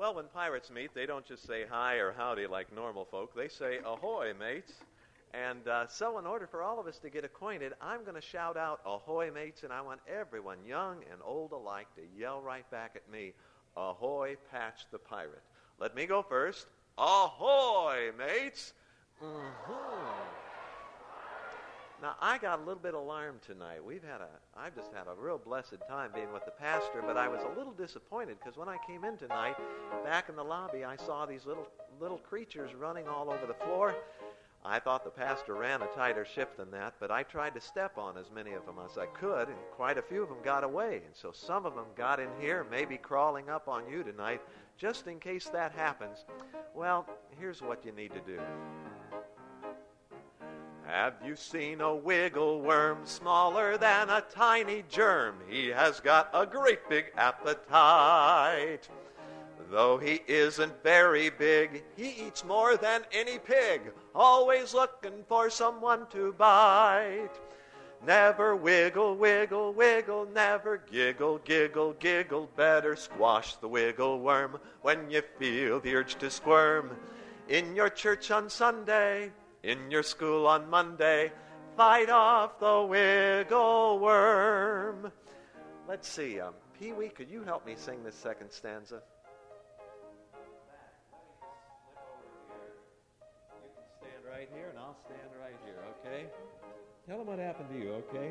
Well, when pirates meet, they don't just say hi or howdy like normal folk. They say, ahoy, mates. And so in order for all of us to get acquainted, I'm going to shout out, ahoy, mates, and I want everyone, young and old alike, to yell right back at me, ahoy, Patch the Pirate. Let me go first. Ahoy, mates! Now, I got a little bit alarmed tonight. I've just had a real blessed time being with the pastor, but I was a little disappointed because when I came in tonight, back in the lobby, I saw these little creatures running all over the floor. I thought the pastor ran a tighter ship than that, but I tried to step on as many of them as I could, and quite a few of them got away. And so some of them got in here, maybe crawling up on you tonight. Just in case that happens, well, here's what you need to do. Have you seen a wiggle worm smaller than a tiny germ? He has got a great big appetite. Though he isn't very big, he eats more than any pig, always looking for someone to bite. Never wiggle, wiggle, wiggle, never giggle, giggle, giggle. Better squash the wiggle worm when you feel the urge to squirm. In your church on Sunday, in your school on Monday, fight off the wiggle worm. Let's see, Pee-wee, could you help me sing this second stanza? You can stand right here, and I'll stand right here, okay? Tell them what happened to you, okay?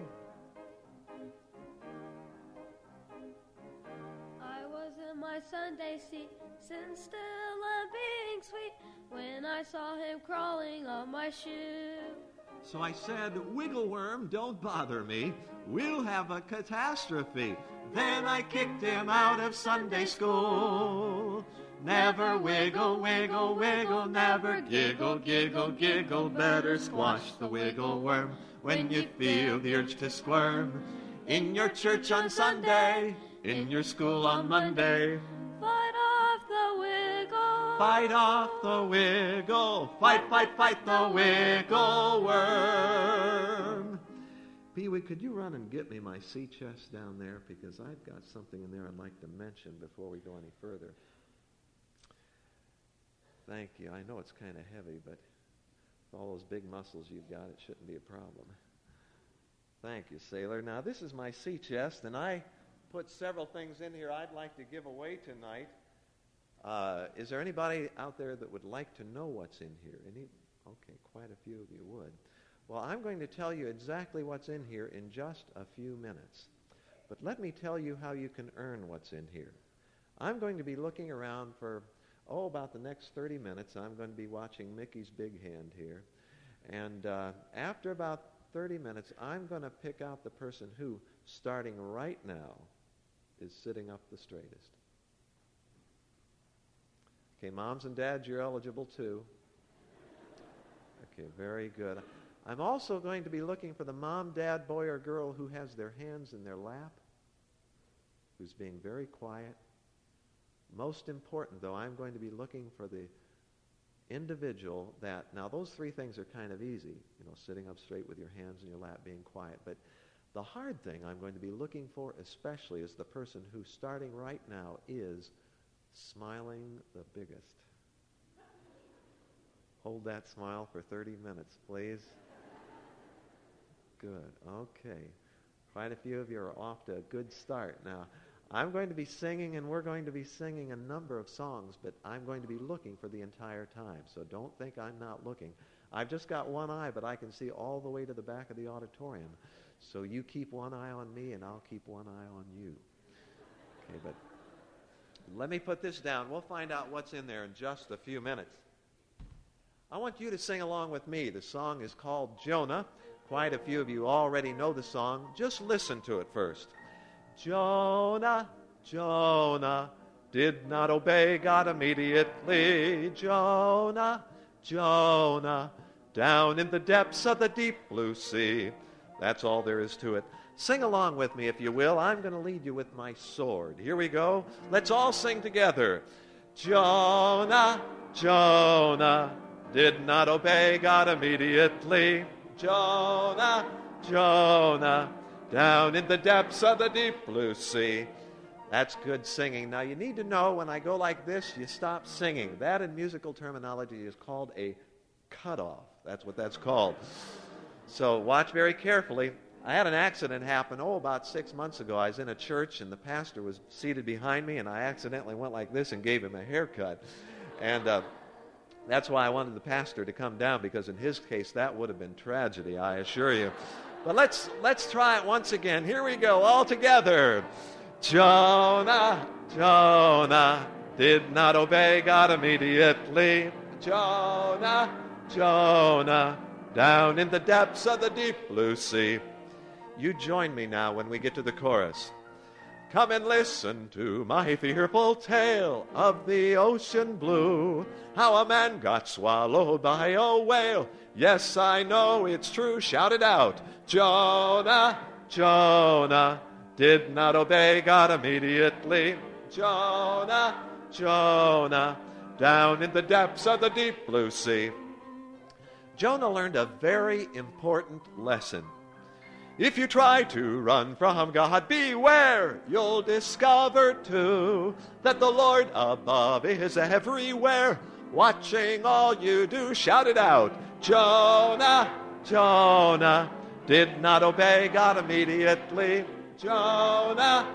I was in my Sunday seat, sitting still and being sweet, when I saw him crawling on my shoe. So I said, wiggle worm, don't bother me. We'll have a catastrophe. Then I kicked him out of Sunday school. Never wiggle, wiggle, wiggle, never giggle, giggle, giggle. Better squash the wiggle worm when you feel the urge to squirm. In your church on Sunday, in your school on Monday, fight off the wiggle. Fight off the wiggle. Fight, fight, fight the wiggle worm. Pee-wee, could you run and get me my sea chest down there? Because I've got something in there I'd like to mention before we go any further. Thank you. I know it's kind of heavy, but with all those big muscles you've got, it shouldn't be a problem. Thank you, sailor. Now, this is my sea chest, and I put several things in here I'd like to give away tonight. Is there anybody out there that would like to know what's in here? Okay, quite a few of you would. Well, I'm going to tell you exactly what's in here in just a few minutes. But let me tell you how you can earn what's in here. I'm going to be looking around for, about the next 30 minutes. I'm going to be watching Mickey's Big Hand here. And after about 30 minutes, I'm going to pick out the person who, starting right now, is sitting up the straightest. Okay, moms and dads, you're eligible too. Okay, very good. I'm also going to be looking for the mom, dad, boy, or girl who has their hands in their lap, who's being very quiet. Most important, though, I'm going to be looking for the individual that, now those three things are kind of easy, sitting up straight with your hands in your lap, being quiet. But the hard thing I'm going to be looking for especially is the person who, starting right now, is smiling the biggest. Hold that smile for 30 minutes, please. Good. Okay. Quite a few of you are off to a good start. Now, I'm going to be singing, and we're going to be singing a number of songs, but I'm going to be looking for the entire time, so don't think I'm not looking. I've just got one eye, but I can see all the way to the back of the auditorium. So you keep one eye on me, and I'll keep one eye on you. Okay, but let me put this down. We'll find out what's in there in just a few minutes. I want you to sing along with me. The song is called Jonah. Quite a few of you already know the song. Just listen to it first. Jonah, Jonah, did not obey God immediately. Jonah, Jonah, down in the depths of the deep blue sea. That's all there is to it. Sing along with me, if you will. I'm going to lead you with my sword. Here we go. Let's all sing together. Jonah, Jonah, did not obey God immediately. Jonah, Jonah, down in the depths of the deep blue sea. That's good singing. Now, you need to know when I go like this, you stop singing. That in musical terminology is called a cutoff. That's what that's called. So watch very carefully. I had an accident happen, about 6 months ago. I was in a church, and the pastor was seated behind me, and I accidentally went like this and gave him a haircut. And that's why I wanted the pastor to come down, because in his case, that would have been tragedy, I assure you. But let's try it once again. Here we go, all together. Jonah, Jonah, did not obey God immediately. Jonah, Jonah, down in the depths of the deep blue sea. You join me now when we get to the chorus. Come and listen to my fearful tale of the ocean blue, how a man got swallowed by a whale. Yes, I know it's true. Shout it out. Jonah, Jonah, did not obey God immediately. Jonah, Jonah, down in the depths of the deep blue sea. Jonah learned a very important lesson. If you try to run from God, beware, you'll discover too that the Lord above is everywhere, watching all you do. Shout it out. Jonah, Jonah, did not obey God immediately. Jonah,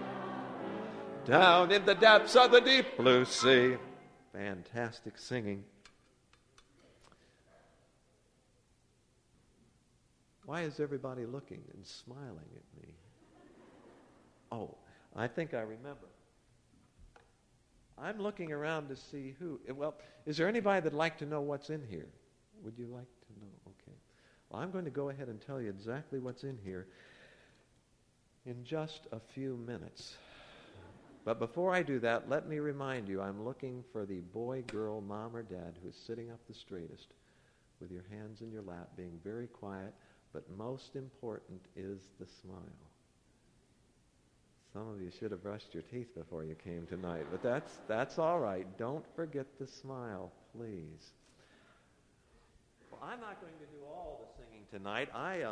down in the depths of the deep blue sea. Fantastic singing. Why is everybody looking and smiling at me? Oh, I think I remember. I'm looking around to see who. Well, is there anybody that'd like to know what's in here? Would you like to know? Okay. Well, I'm going to go ahead and tell you exactly what's in here in just a few minutes. But before I do that, let me remind you, I'm looking for the boy, girl, mom, or dad who's sitting up the straightest with your hands in your lap, being very quiet. But most important is the smile. Some of you should have brushed your teeth before you came tonight, but that's all right. Don't forget the smile, please. Well, I'm not going to do all the singing tonight.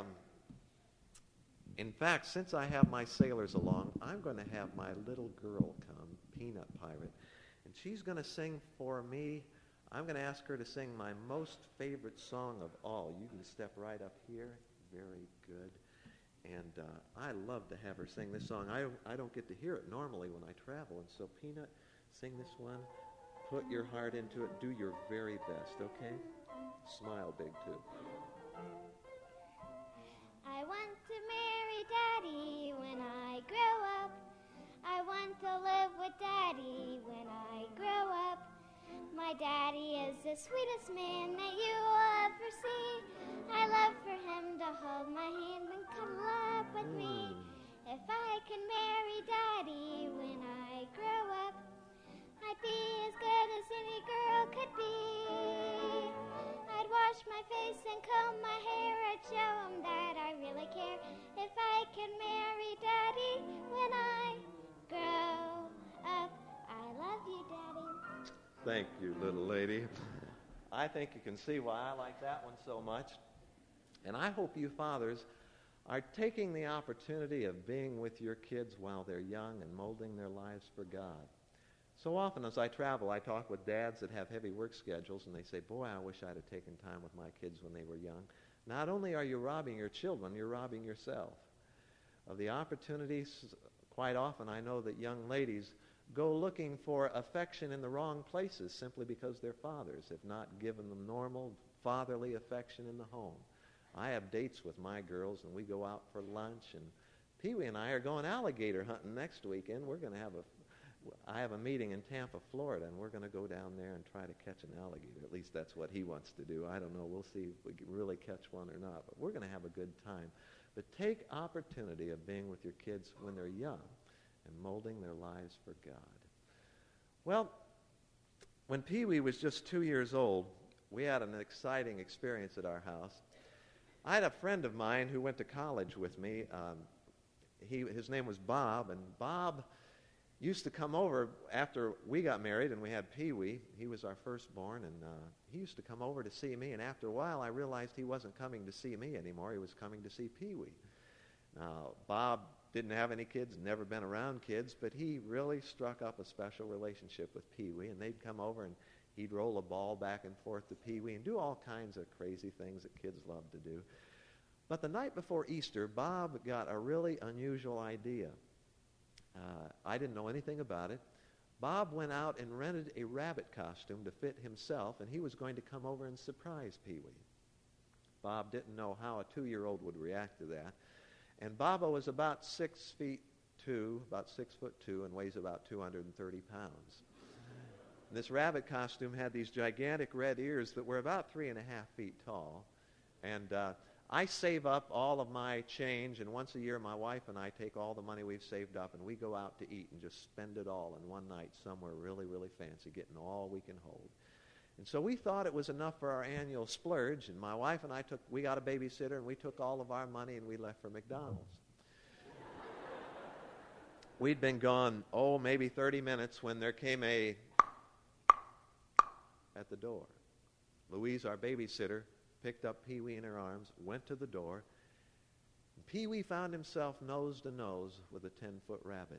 In fact, since I have my sailors along, I'm going to have my little girl come, Peanut Pirate, and she's going to sing for me. I'm going to ask her to sing my most favorite song of all. You can step right up here. Very good. And I love to have her sing this song. I don't get to hear it normally when I travel. And so, Peanut, sing this one. Put your heart into it. Do your very best, okay? Smile big, too. I want to marry Daddy when I grow up. I want to live with Daddy when I grow up. My daddy is the sweetest man that you will ever see. I love for him to hold my hand and cuddle up with me. If I can marry Daddy when I grow up, I'd be as good as any girl could be. I'd wash my face and comb my hair. I'd show him that I really care. If I can marry Daddy when I grow up, I love you, Daddy. Thank you, little lady. I think you can see why I like that one so much. And I hope you fathers are taking the opportunity of being with your kids while they're young and molding their lives for God. So often as I travel, I talk with dads that have heavy work schedules, and they say, boy, I wish I'd have taken time with my kids when they were young. Not only are you robbing your children, you're robbing yourself of the opportunities. Quite often I know that young ladies go looking for affection in the wrong places simply because their fathers have not given them normal fatherly affection in the home. I have dates with my girls, and we go out for lunch, and Pee-wee and I are going alligator hunting next weekend. I have a meeting in Tampa, Florida, and we're going to go down there and try to catch an alligator. At least that's what he wants to do. I don't know. We'll see if we can really catch one or not, but we're going to have a good time. But take opportunity of being with your kids when they're young and molding their lives for God. Well, when Pee-wee was just 2 years old, we had an exciting experience at our house. I had a friend of mine who went to college with me. His name was Bob, and Bob used to come over after we got married and we had Pee-wee. He was our firstborn, and he used to come over to see me, and after a while I realized he wasn't coming to see me anymore. He was coming to see Pee-wee. Now, Bob didn't have any kids, never been around kids, but he really struck up a special relationship with Pee-wee, and they'd come over and he'd roll a ball back and forth to Pee-wee and do all kinds of crazy things that kids love to do. But the night before Easter, Bob got a really unusual idea. I didn't know anything about it. Bob went out and rented a rabbit costume to fit himself, and he was going to come over and surprise Pee-wee. Bob didn't know how a 2-year-old would react to that. And Baba was about 6'2", about 6'2", and weighs about 230 pounds. And this rabbit costume had these gigantic red ears that were about 3.5 feet tall. And I save up all of my change, and once a year my wife and I take all the money we've saved up and we go out to eat and just spend it all in one night somewhere really, really fancy, getting all we can hold. And so we thought it was enough for our annual splurge, and my wife and we got a babysitter, and we took all of our money and we left for McDonald's. We'd been gone, maybe 30 minutes when there came a at the door. Louise, our babysitter, picked up Pee-wee in her arms, went to the door, and Pee-wee found himself nose to nose with a 10-foot rabbit.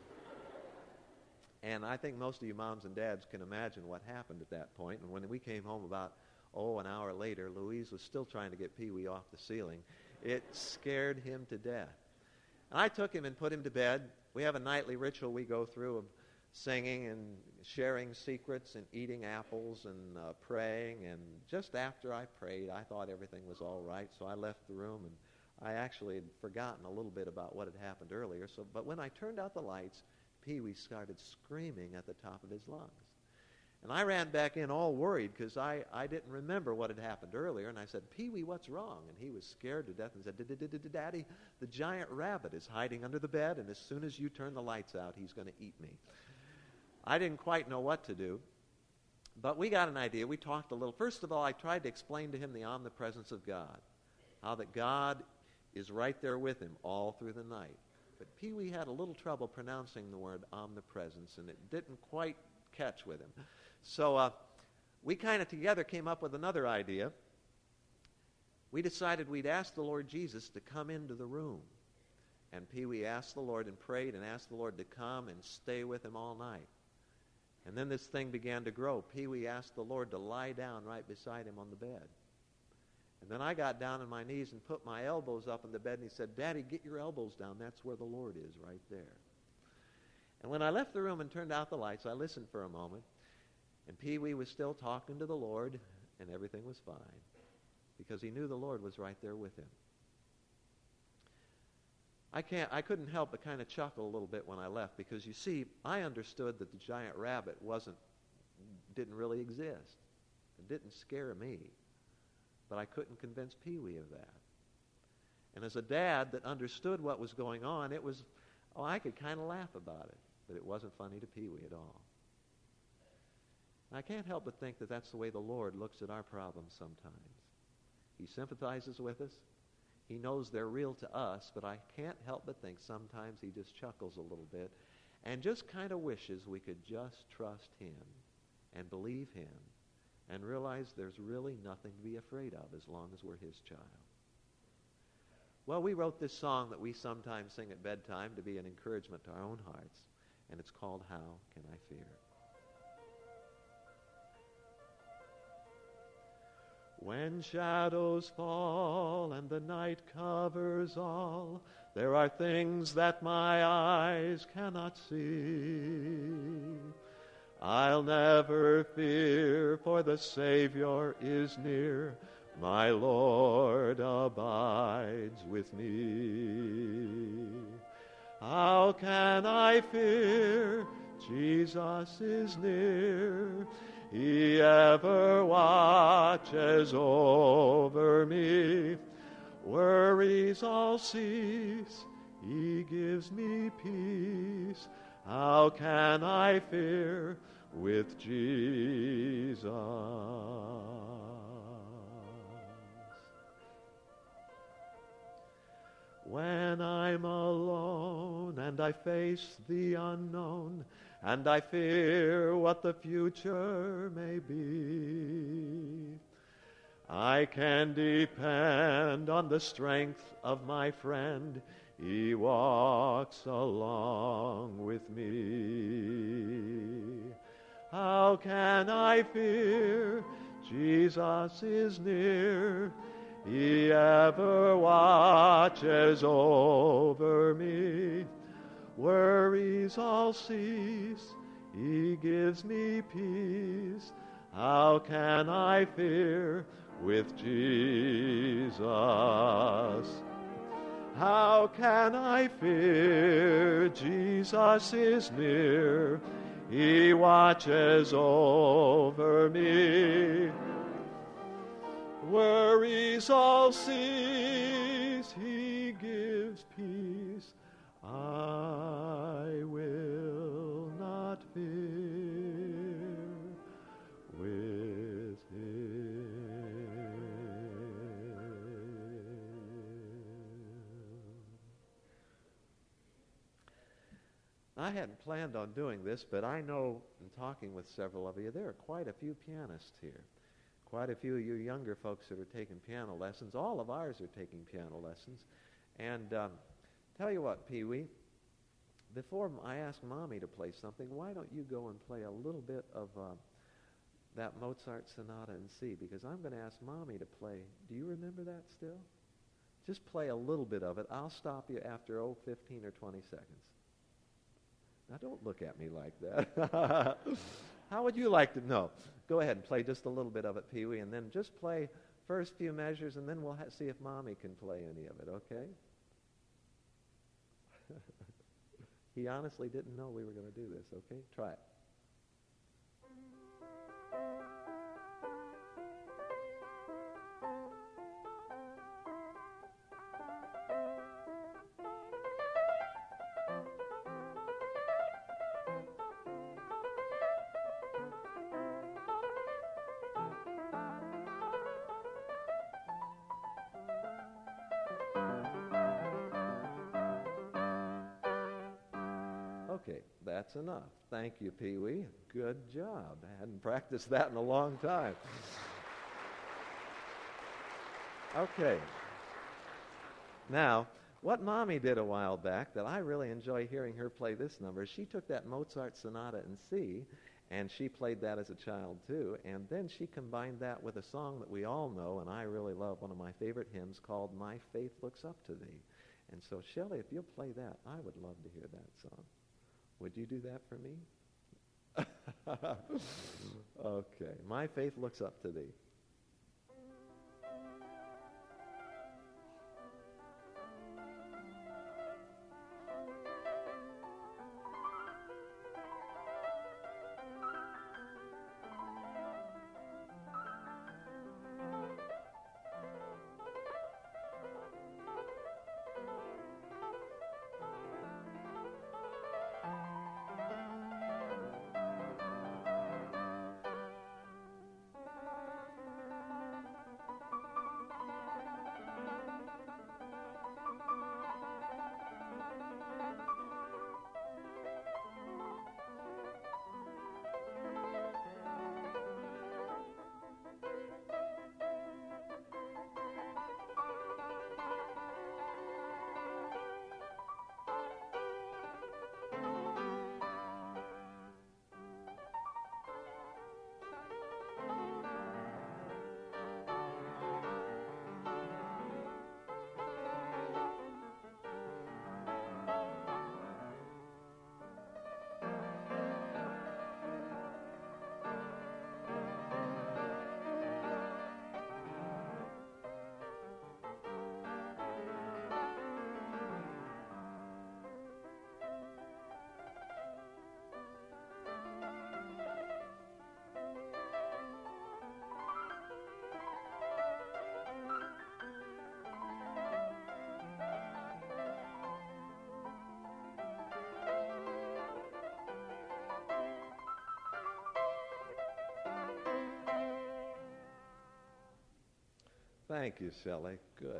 And I think most of you moms and dads can imagine what happened at that point. And when we came home about, an hour later, Louise was still trying to get Pee-wee off the ceiling. It scared him to death. And I took him and put him to bed. We have a nightly ritual we go through of singing and sharing secrets and eating apples and praying. And just after I prayed, I thought everything was all right. So I left the room, and I actually had forgotten a little bit about what had happened earlier. But when I turned out the lights, Pee-wee started screaming at the top of his lungs. And I ran back in all worried because I didn't remember what had happened earlier. And I said, Pee-wee, what's wrong? And he was scared to death and said, Daddy, the giant rabbit is hiding under the bed, and as soon as you turn the lights out, he's going to eat me. I didn't quite know what to do, but we got an idea. We talked a little. First of all, I tried to explain to him the omnipresence of God, how that God is right there with him all through the night. But Pee-wee had a little trouble pronouncing the word omnipresence, and it didn't quite catch with him. So we kind of together came up with another idea. We decided we'd ask the Lord Jesus to come into the room. And Pee-wee asked the Lord and prayed and asked the Lord to come and stay with him all night. And then this thing began to grow. Pee-wee asked the Lord to lie down right beside him on the bed. And then I got down on my knees and put my elbows up on the bed, and he said, Daddy, get your elbows down. That's where the Lord is, right there. And when I left the room and turned out the lights, I listened for a moment, and Pee-wee was still talking to the Lord, and everything was fine, because he knew the Lord was right there with him. I couldn't help but kind of chuckle a little bit when I left, because you see, I understood that the giant rabbit didn't really exist. It didn't scare me. But I couldn't convince Pee-wee of that. And as a dad that understood what was going on, I could kind of laugh about it. But it wasn't funny to Pee-wee at all. And I can't help but think that that's the way the Lord looks at our problems sometimes. He sympathizes with us. He knows they're real to us, but I can't help but think sometimes he just chuckles a little bit and just kind of wishes we could just trust him and believe him and realize there's really nothing to be afraid of as long as we're his child. Well, we wrote this song that we sometimes sing at bedtime to be an encouragement to our own hearts, and it's called How Can I Fear? When shadows fall and the night covers all, there are things that my eyes cannot see. I'll never fear, for the Savior is near. My Lord abides with me. How can I fear? Jesus is near. He ever watches over me. Worries all cease. He gives me peace. How can I fear with Jesus? When I'm alone and I face the unknown, and I fear what the future may be, I can depend on the strength of my friend. He walks along with me. How can I fear? Jesus is near. He ever watches over me. Worries all cease. He gives me peace. How can I fear with Jesus? How can I fear? Jesus is near. He watches over me. Worries all cease. He gives peace. I will not fear with him. I hadn't planned on doing this, but I know in talking with several of you, there are quite a few pianists here. Quite a few of you younger folks that are taking piano lessons. All of ours are taking piano lessons. And tell you what, Pee-wee, before I ask Mommy to play something, why don't you go and play a little bit of that Mozart Sonata in C? Because I'm going to ask Mommy to play. Do you remember that still? Just play a little bit of it. I'll stop you after, 15 or 20 seconds. Now, don't look at me like that. How would you like to know? Go ahead and play just a little bit of it, Pee-wee, and then just play first few measures, and then we'll see if Mommy can play any of it, okay? He honestly didn't know we were going to do this, okay? Try it. Okay, that's enough. Thank you, Pee-wee. Good job. I hadn't practiced that in a long time. Okay. Now, what Mommy did a while back that I really enjoy hearing her play this number, she took that Mozart Sonata in C, and she played that as a child too, and then she combined that with a song that we all know, and I really love, one of my favorite hymns called My Faith Looks Up to Thee. And so, Shelley, if you'll play that, I would love to hear that song. Would you do that for me? Okay. My faith looks up to thee. Thank you, Shelley. Good.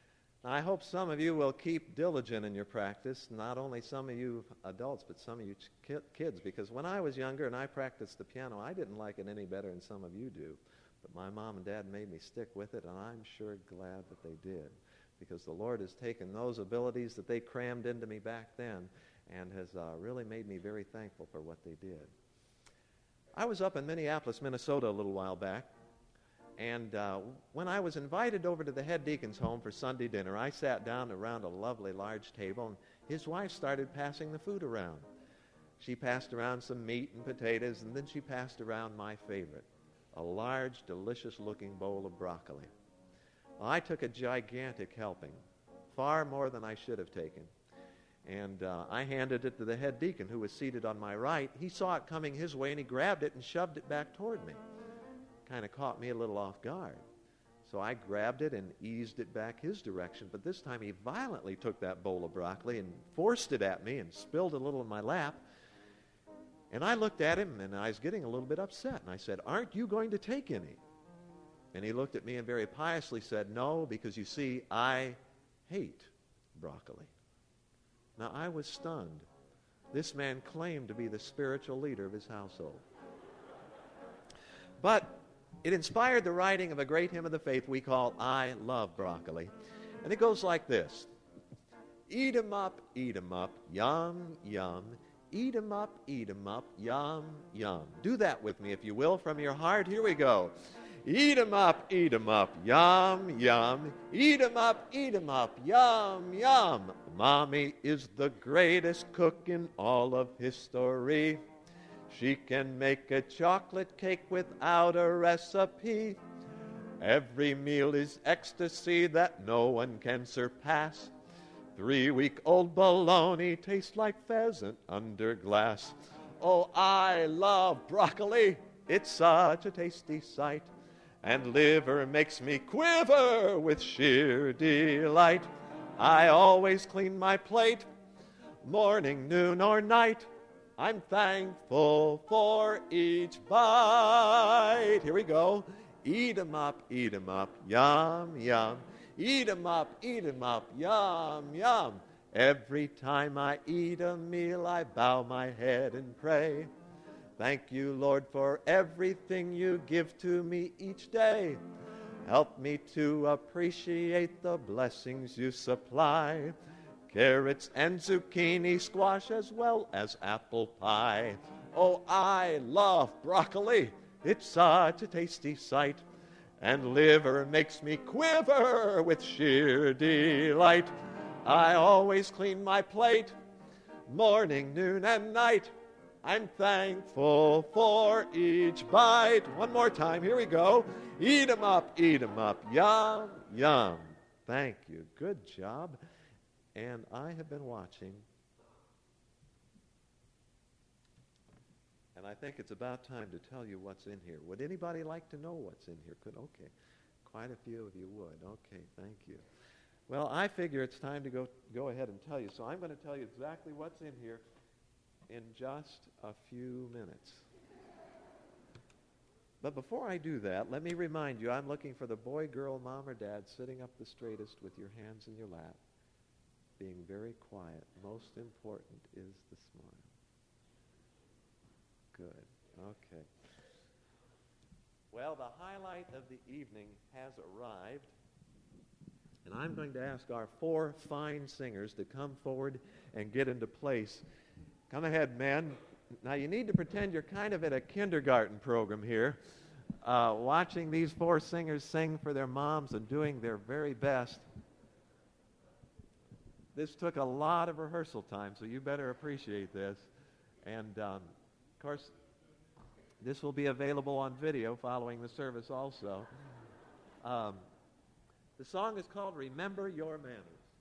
I hope some of you will keep diligent in your practice, not only some of you adults, but some of you kids, because when I was younger and I practiced the piano, I didn't like it any better than some of you do. But my mom and dad made me stick with it, and I'm sure glad that they did. because the Lord has taken those abilities that they crammed into me back then and has really made me very thankful for what they did. I was up in Minneapolis, Minnesota a little while back, and when I was invited over to the head deacon's home for Sunday dinner, I sat down around a lovely large table, and his wife started passing the food around. She passed around some meat and potatoes, and then she passed around my favorite, a large, delicious-looking bowl of broccoli. I took a gigantic helping, far more than I should have taken. And I handed it to the head deacon, who was seated on my right. He saw it coming his way, and he grabbed it and shoved it back toward me. Kind of caught me a little off guard. So I grabbed it and eased it back his direction. But this time he violently took that bowl of broccoli and forced it at me and spilled a little in my lap. And I looked at him, and I was getting a little bit upset. And I said, "Aren't you going to take any?" And he looked at me and very piously said, "No, because you see, I hate broccoli." Now, I was stunned. This man claimed to be the spiritual leader of his household. But it inspired the writing of a great hymn of the faith we call "I Love Broccoli." And it goes like this. Eat 'em up, yum, yum. Eat 'em up, yum, yum. Do that with me, if you will, from your heart. Here we go. Eat 'em up, yum, yum. Eat 'em up, yum, yum. Mommy is the greatest cook in all of history. She can make a chocolate cake without a recipe. Every meal is ecstasy that no one can surpass. 3-week-old bologna tastes like pheasant under glass. Oh, I love broccoli. It's such a tasty sight. And liver makes me quiver with sheer delight. I always clean my plate, morning, noon, or night. I'm thankful for each bite. Here we go. Eat 'em up, yum, yum. Eat 'em up, yum, yum. Every time I eat a meal, I bow my head and pray. Thank you, Lord, for everything you give to me each day. Help me to appreciate the blessings you supply. Carrots and zucchini, squash, as well as apple pie. Oh, I love broccoli. It's such a tasty sight. And liver makes me quiver with sheer delight. I always clean my plate, morning, noon, and night. I'm thankful for each bite. One more time. Here we go. Eat 'em up, yum, yum. Thank you. Good job. And I have been watching. And I think it's about time to tell you what's in here. Would anybody like to know what's in here? Okay. Quite a few of you would. Okay, thank you. Well, I figure it's time to go ahead and tell you. So I'm going to tell you exactly what's in here in just a few minutes. But before I do that, let me remind you, I'm looking for the boy, girl, mom, or dad sitting up the straightest with your hands in your lap, being very quiet. Most important is the smile. Good. Okay. Well, the highlight of the evening has arrived, and I'm going to ask our 4 fine singers to come forward and get into place. Come ahead, men. Now, you need to pretend you're kind of at a kindergarten program here, watching these 4 singers sing for their moms and doing their very best. This took a lot of rehearsal time, so you better appreciate this. And, of course, this will be available on video following the service also. The song is called "Remember Your Manners."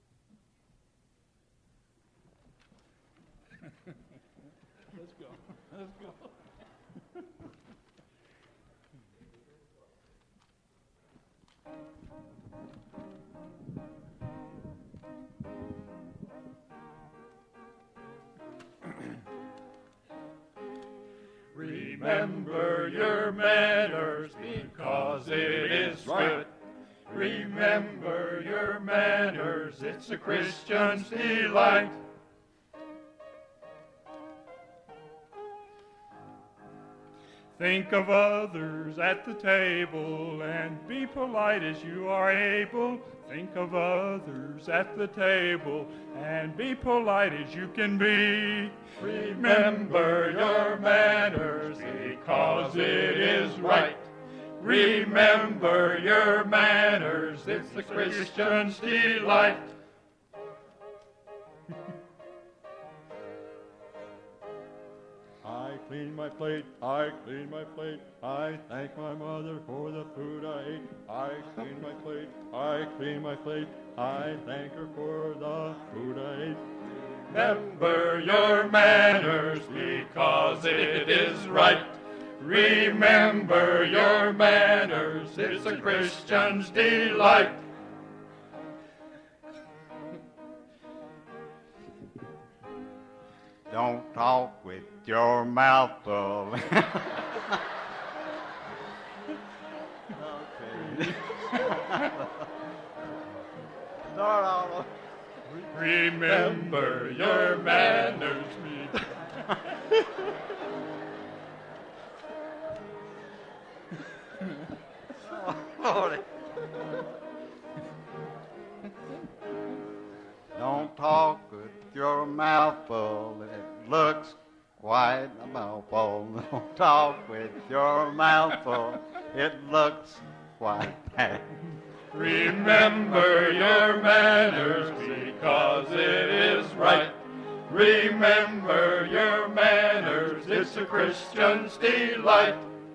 Let's go. Let's go. Remember your manners because it is right. Remember your manners, it's a Christian's delight. Think of others at the table and be polite as you are able. Think of others at the table and be polite as you can be. Remember your manners because it is right. Remember your manners, it's the Christian's delight. I clean my plate, I clean my plate. I thank my mother for the food I ate. I clean my plate, I clean my plate. I thank her for the food I ate. Remember your manners because it is right. Remember your manners, it's a Christian's delight. Don't talk with your mouth full. Okay. Start all over. Remember your manners. Don't talk with your mouth full. It looks quite a mouthful. Don't talk with your mouth full. It looks quite bad. Remember your manners because it is right. Remember your manners, it's a Christian's delight.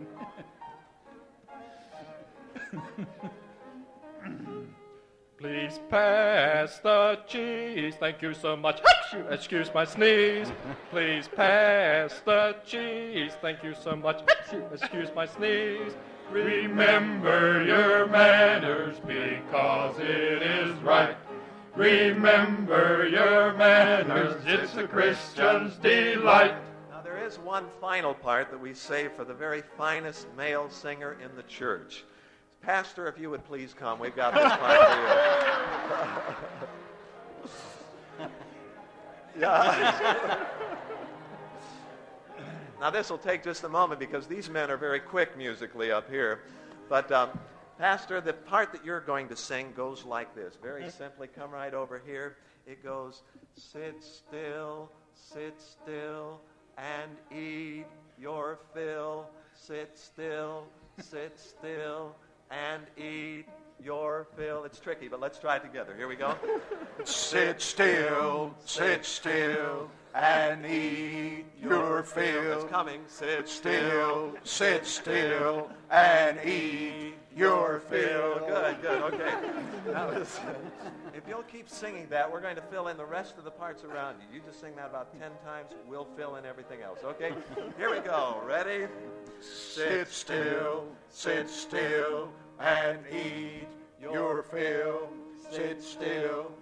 Please pass the cheese. Thank you so much. Excuse my sneeze. Please pass the cheese. Thank you so much. Excuse my sneeze. Remember your manners because it is right. Remember your manners. It's a Christian's delight. Now, there is one final part that we save for the very finest male singer in the church. Pastor, if you would please come. We've got this part for you. Yeah. Now, this will take just a moment because these men are very quick musically up here. But, Pastor, the part that you're going to sing goes like this. Very simply, come right over here. It goes, sit still, and eat your fill. Sit still, and eat your fill. It's tricky, but let's try it together. Here we go. Sit still, and eat your fill. It's coming. Sit Still, sit still, and eat your fill. Good, okay. Now listen, if you'll keep singing that, we're going to fill in the rest of the parts around you. You just sing that about 10 times. We'll fill in everything else, okay? Here we go. Ready? Sit still, and eat your fill. Sit still,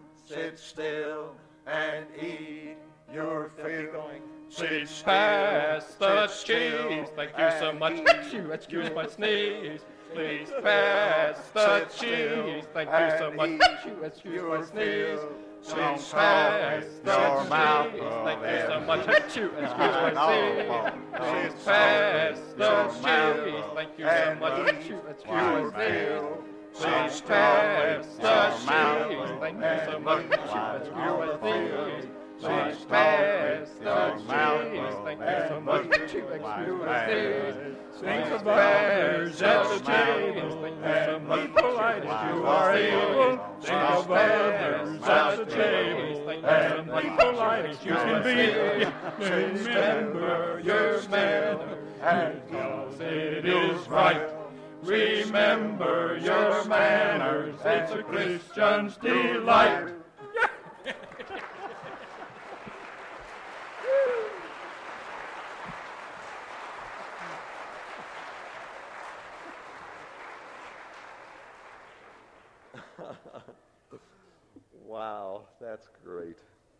and eat your fill. Please pass the cheese. Thank you so much. Excuse my sneeze. Please pass the cheese. Thank you so much. Excuse my sneeze. Please pass the cheese. Thank you so much. Excuse my sneeze. Please pass the cheese. Thank you so much. Excuse my sneeze. Please pass the cheese. Thank you so much. Excuse my sneeze. Please pass the cheese. Thank you so much. Excuse my sneeze. Think of others at the table and be polite as you are able. Think of others at the table and be polite as you can be. Remember your manners because it is right. Remember your manners, it's a Christian's delight. Wow, that's great.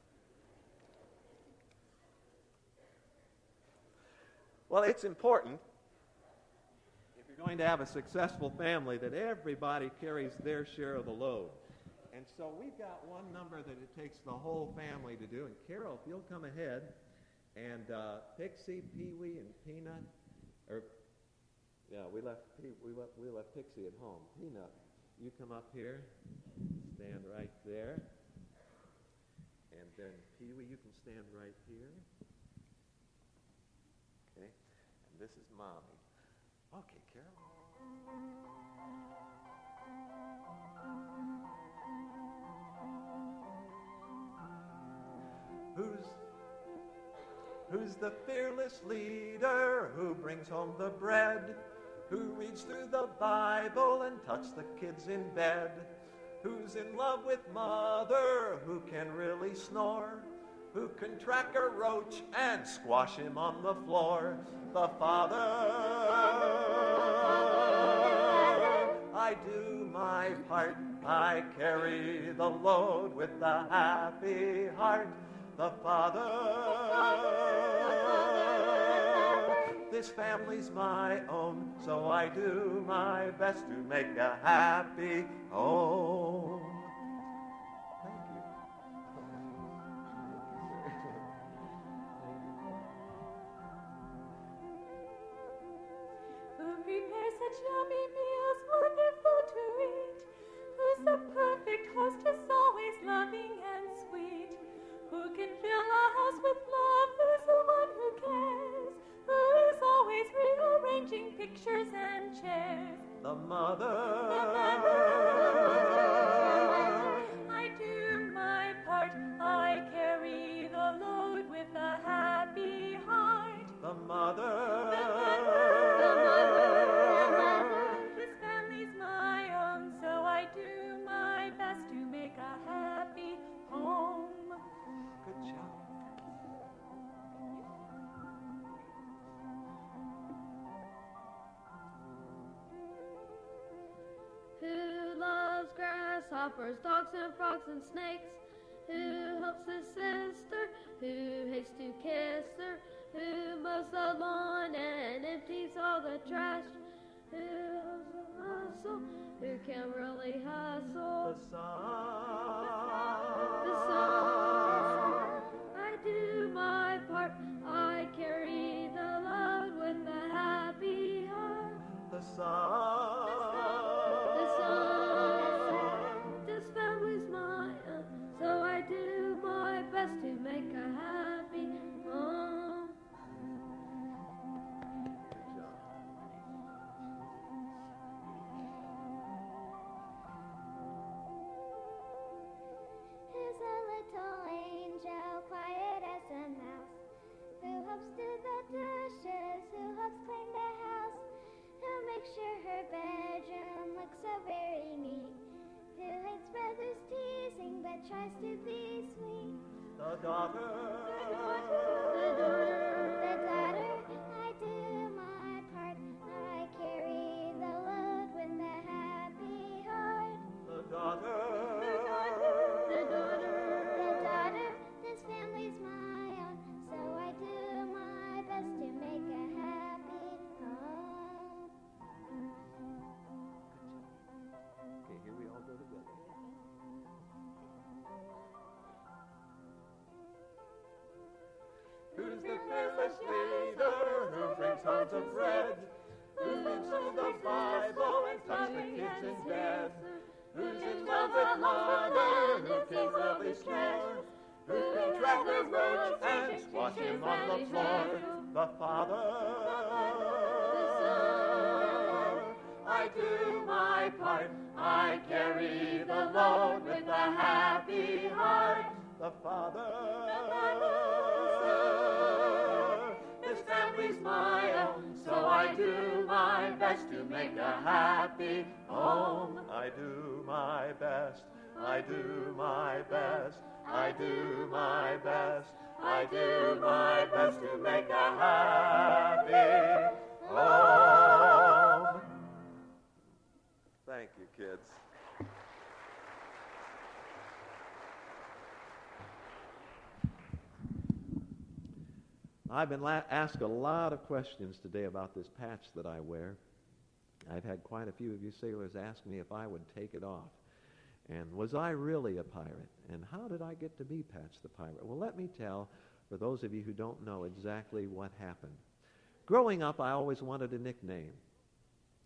Well, it's important, if you're going to have a successful family, that everybody carries their share of the load. And so we've got one number that it takes the whole family to do. And Carol, if you'll come ahead, and Pixie, Pee-wee, and Peanut, or Yeah, we left Pixie at home. Peanut, you come up here, stand right there. And then Pee-wee, you can stand right here. Okay, and this is Mommy. Okay, Carol. Who's the fearless leader who brings home the bread, who reads through the Bible and tucks the kids in bed, who's in love with Mother, who can really snore, who can track a roach and squash him on the floor? The Father. I do my part, I carry the load with a happy heart. The Father. This family's my own, so I do my best to make a happy home. Thank you. Who prepares such yummy meals, wonderful to eat? Who's the perfect hostess, always loving and sweet? Who can fill a house with love? Who's the one who cares? Who is always rearranging pictures and chairs? The Mother. The Mother. I do my part, I carry the load with a happy heart. The Mother. The Mother. The Mother. This family's my own, so I do my best to make a happy home. Good job. Who loves grasshoppers, dogs and frogs and snakes? Who helps his sister? Who hates to kiss her? Who mows the lawn and empties all the trash? Who has a hustle? Who can really hustle? The Son. The Son. I do my part. I carry the load with a happy heart. The Son. The Son. This family's mine, so I do my best to make a happy home. Good job. Who's a little angel, quiet as a mouse? Who helps do the dishes? Who helps clean the house? Who makes sure her bedroom looks so very neat? Who hates brothers teasing but tries to be sweet? The Daughter. The daughter. The daughter, I do my part. I carry the load with a happy heart. The Daughter. The daughter. The daughter, this family's my own, so I do my best to make a happy home. Okay, here we all go together. Who's the fearless leader who brings home the bread? Who reads through the Bible and tucks the kids in bed? Who's in love with Mother? Who can really snore? Who can track a roach and squash him on the floor? The Father. I do my part. I carry the load with a happy heart. The Father. This family's my own, so I do my best to make a happy home. I do my best. I do my best. I do my best. I do my best to make a happy home. Thank you, kids. I've been asked a lot of questions today about this patch that I wear. I've had quite a few of you sailors ask me if I would take it off. And was I really a pirate? And how did I get to be Patch the Pirate? Well, let me tell, for those of you who don't know exactly what happened. Growing up, I always wanted a nickname.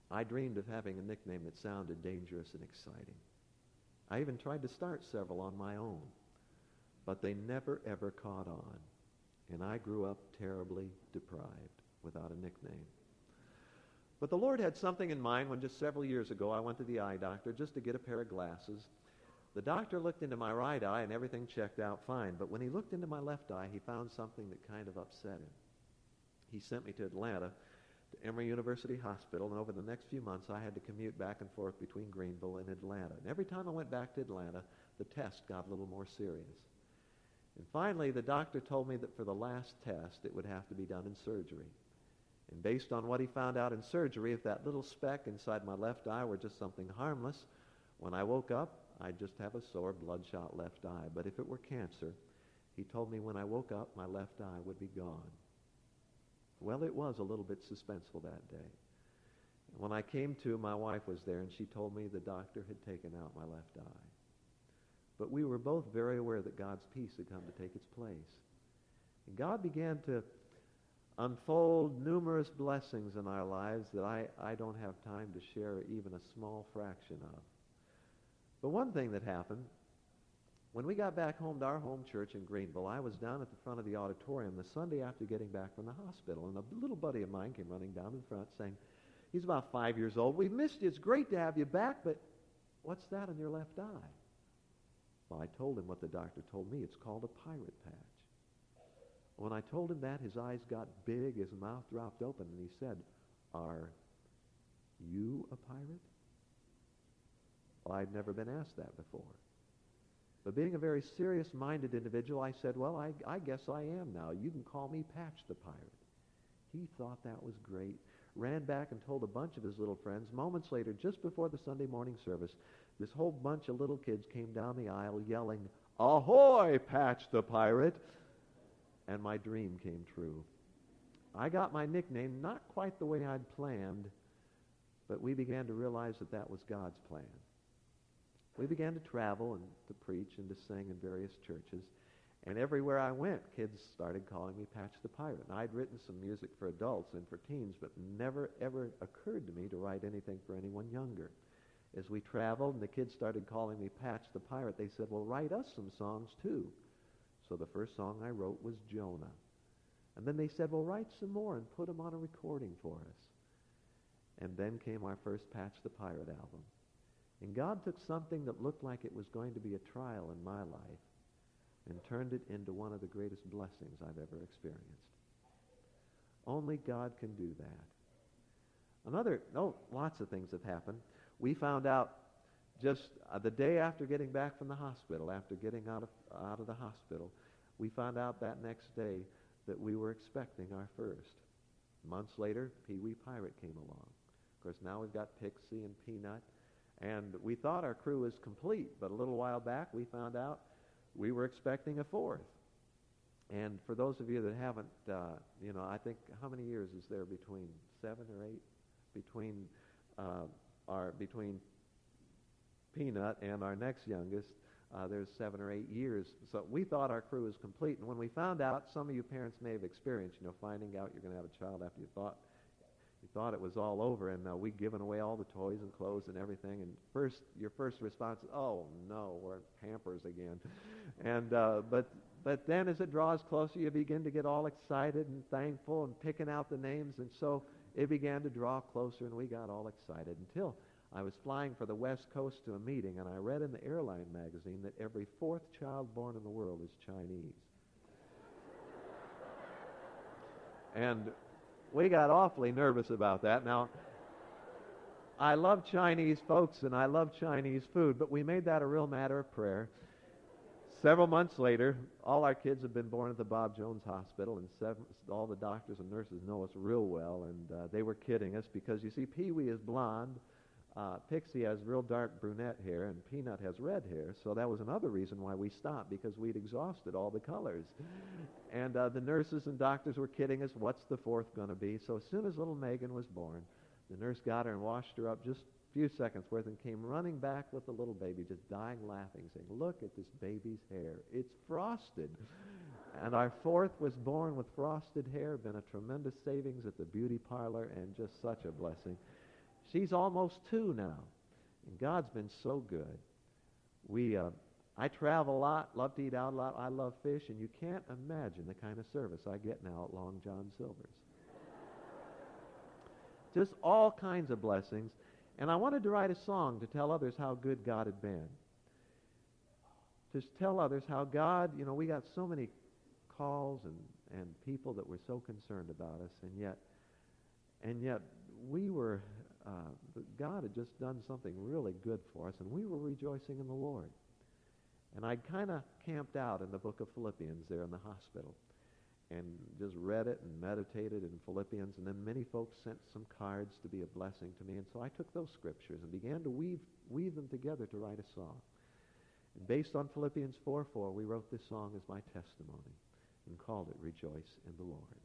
I dreamed of having a nickname that sounded dangerous and exciting. I even tried to start several on my own, but they never ever caught on, and I grew up terribly deprived without a nickname. But the Lord had something in mind when just several years ago I went to the eye doctor just to get a pair of glasses. The doctor looked into my right eye and everything checked out fine, but when he looked into my left eye, he found something that kind of upset him. He sent me to Atlanta, to Emory University Hospital, and over the next few months I had to commute back and forth between Greenville and Atlanta. And every time I went back to Atlanta, the test got a little more serious. And finally, the doctor told me that for the last test, it would have to be done in surgery. And based on what he found out in surgery, if that little speck inside my left eye were just something harmless, when I woke up, I'd just have a sore, bloodshot left eye. But if it were cancer, he told me when I woke up, my left eye would be gone. Well, it was a little bit suspenseful that day. When I came to, my wife was there, and she told me the doctor had taken out my left eye. But we were both very aware that God's peace had come to take its place. And God began to unfold numerous blessings in our lives that I don't have time to share even a small fraction of. But one thing that happened, when we got back home to our home church in Greenville, I was down at the front of the auditorium the Sunday after getting back from the hospital, and a little buddy of mine came running down to the front saying, he's about 5 years old, "We've missed you. It's great to have you back, but what's that on your left eye?" Well, I told him what the doctor told me. It's called a pirate patch. When I told him that, his eyes got big, his mouth dropped open, and he said, "Are you a pirate?" Well, I'd never been asked that before. But being a very serious-minded individual, I said, "Well, I guess I am now. You can call me Patch the Pirate." He thought that was great, ran back and told a bunch of his little friends. Moments later, just before the Sunday morning service, this whole bunch of little kids came down the aisle yelling, "Ahoy, Patch the Pirate!" And my dream came true. I got my nickname not quite the way I'd planned, but we began to realize that that was God's plan. We began to travel and to preach and to sing in various churches, and everywhere I went, kids started calling me Patch the Pirate. And I'd written some music for adults and for teens, but never ever occurred to me to write anything for anyone younger. As we traveled and the kids started calling me Patch the Pirate, they said, "Well, write us some songs too." So the first song I wrote was Jonah. And then they said, "Well, write some more and put them on a recording for us." And then came our first Patch the Pirate album. And God took something that looked like it was going to be a trial in my life and turned it into one of the greatest blessings I've ever experienced. Only God can do that. Lots of things have happened. We found out just the day after getting back from the hospital, after getting out of the hospital, we found out that next day that we were expecting our first. Months later, Pee Wee Pirate came along. Of course, now we've got Pixie and Peanut, and we thought our crew was complete, but a little while back we found out we were expecting a fourth. And for those of you that haven't, I think, how many years is there between 7 or 8 between Peanut and our next youngest? There's 7 or 8 years. So we thought our crew was complete. And when we found out, some of you parents may have experienced, finding out you're going to have a child after you thought it was all over, and we'd given away all the toys and clothes and everything. And your first response is, "Oh no, we're Pampers again." And but then as it draws closer, you begin to get all excited and thankful and picking out the names. And so it began to draw closer, and we got all excited until I was flying for the West Coast to a meeting, and I read in the airline magazine that every 4th child born in the world is Chinese. And we got awfully nervous about that. Now, I love Chinese folks and I love Chinese food, but we made that a real matter of prayer. Several months later, all our kids have been born at the Bob Jones Hospital, and all the doctors and nurses know us real well, and they were kidding us because, you see, Pee-wee is blonde, Pixie has real dark brunette hair, and Peanut has red hair, so that was another reason why we stopped, because we'd exhausted all the colors. And the nurses and doctors were kidding us, what's the 4th going to be? So as soon as little Megan was born, the nurse got her and washed her up just a few seconds worth and came running back with the little baby, just dying laughing, saying, "Look at this baby's hair. It's frosted." And our 4th was born with frosted hair, been a tremendous savings at the beauty parlor, and just such a blessing. she's almost 2 now, and God's been so good. I travel a lot, love to eat out a lot. I love fish, and you can't imagine the kind of service I get now at Long John Silver's. Just all kinds of blessings. And I wanted to write a song to tell others how good God had been. To tell others how God, we got so many calls and people that were so concerned about us, and yet we were, God had just done something really good for us, and we were rejoicing in the Lord. And I kind of camped out in the book of Philippians there in the hospital and just read it and meditated in Philippians, and then many folks sent some cards to be a blessing to me, and so I took those scriptures and began to weave them together to write a song. And based on Philippians 4:4, we wrote this song as my testimony and called it Rejoice in the Lord.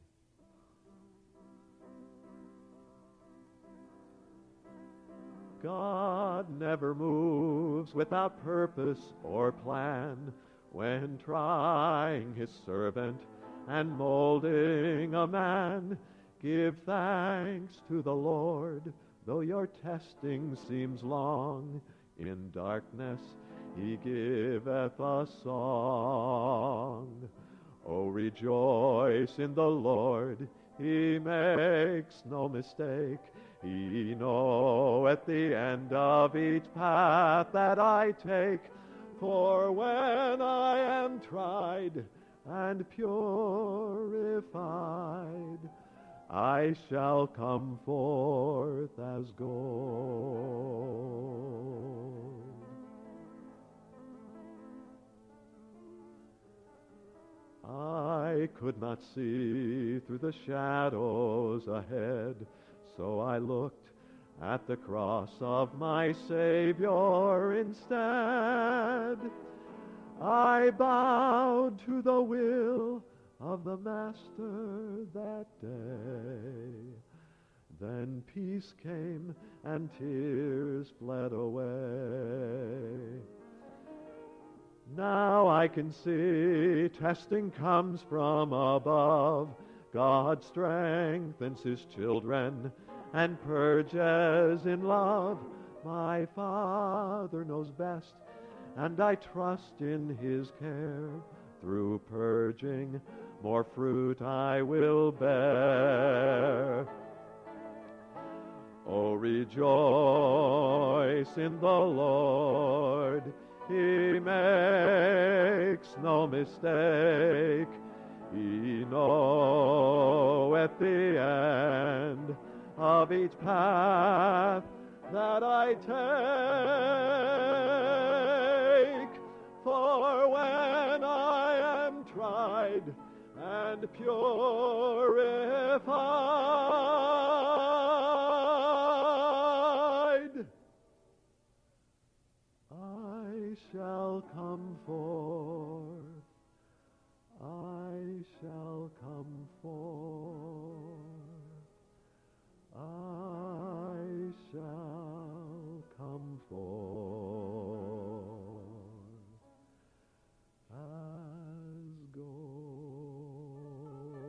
God never moves without purpose or plan when trying his servant and molding a man. Give thanks to the Lord, though your testing seems long. In darkness he giveth a song. Oh, rejoice in the Lord, he makes no mistake. He knoweth the end of each path that I take. For when I am tried and purified, I shall come forth as gold. I could not see through the shadows ahead, so I looked at the cross of my Savior instead. I bowed to the will of the Master that day. Then peace came and tears fled away. Now I can see testing comes from above. God strengthens his children and purges in love. My Father knows best, and I trust in his care. Through purging, more fruit I will bear. Oh, rejoice in the Lord. He makes no mistake. He knoweth the end of each path that I take. For when I am tried and purified, I shall come forth. I shall come forth. I shall come forth as gold.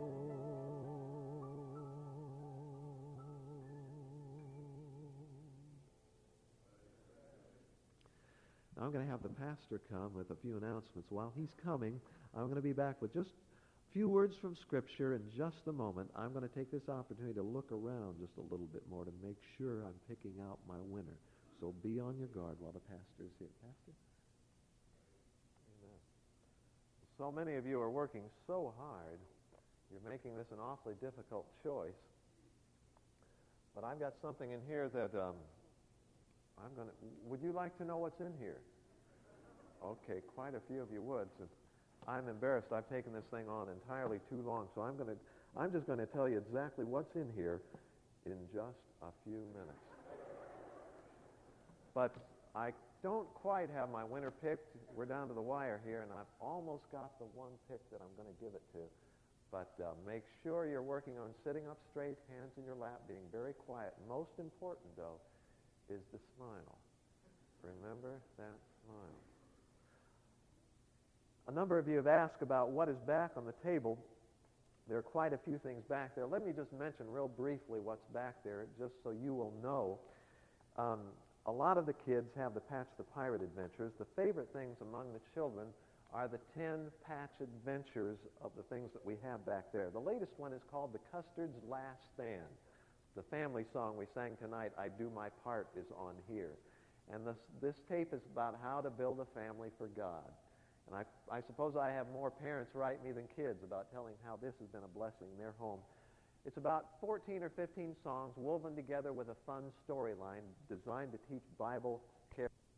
Now I'm going to have the pastor come with a few announcements. While he's coming, I'm going to be back with just a few words from Scripture in just a moment. I'm going to take this opportunity to look around just a little bit more to make sure I'm picking out my winner. So be on your guard while the pastor is here. Pastor? Amen. So many of you are working so hard. You're making this an awfully difficult choice. But I've got something in here that would you like to know what's in here? Okay, quite a few of you would. So I'm embarrassed. I've taken this thing on entirely too long, so I'm just going to tell you exactly what's in here in just a few minutes. But I don't quite have my winner picked. We're down to the wire here, and I've almost got the one pick that I'm going to give it to. But make sure you're working on sitting up straight, hands in your lap, being very quiet. Most important, though, is the smile. Remember that smile. A number of you have asked about what is back on the table. There are quite a few things back there. Let me just mention real briefly what's back there, just so you will know. A lot of the kids have the Patch the Pirate adventures. The favorite things among the children are the 10 Patch adventures of the things that we have back there. The latest one is called The Custard's Last Stand. The family song we sang tonight, I Do My Part, is on here. And this tape is about how to build a family for God. And I suppose I have more parents write me than kids about telling how this has been a blessing in their home. It's about 14 or 15 songs woven together with a fun storyline designed to teach Bible care.